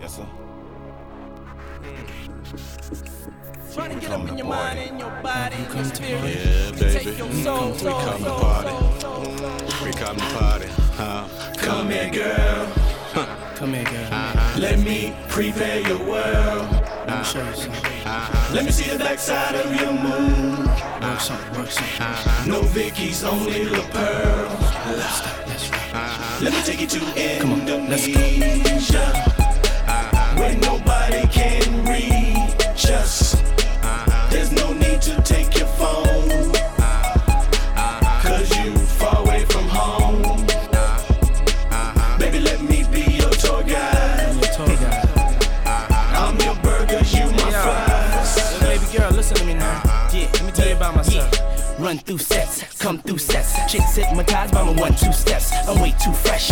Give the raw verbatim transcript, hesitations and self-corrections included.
Yes, sir. Trying to get up in your mind and your body and your spirit. Yeah, baby. Take your soul, We soul, come to soul, party. soul, soul, soul. We come to party. Huh? Come here, girl. Come here, girl. Uh-huh. Let me prepare your world. Let me show you something. Uh-huh. Let me see the backside of your moon. Work something, work something. Uh-huh. No Vickies, only La Pearl. Let's stop, let's rock. Uh-huh. Let me take you to Come on, let's go. Indonesia, Uh-huh. where nobody can reach us. Uh-huh. There's no need to take your phone, cause you far away from home. Baby, let me be your tour guide. Your tour guide. I'm your burgers, you my Yo. fries. Yo, baby girl, listen to me now. Yeah, let me tell you about myself. Run through sets, come through sets. Chicks hypnotized by my one, two steps. I'm way too fresh.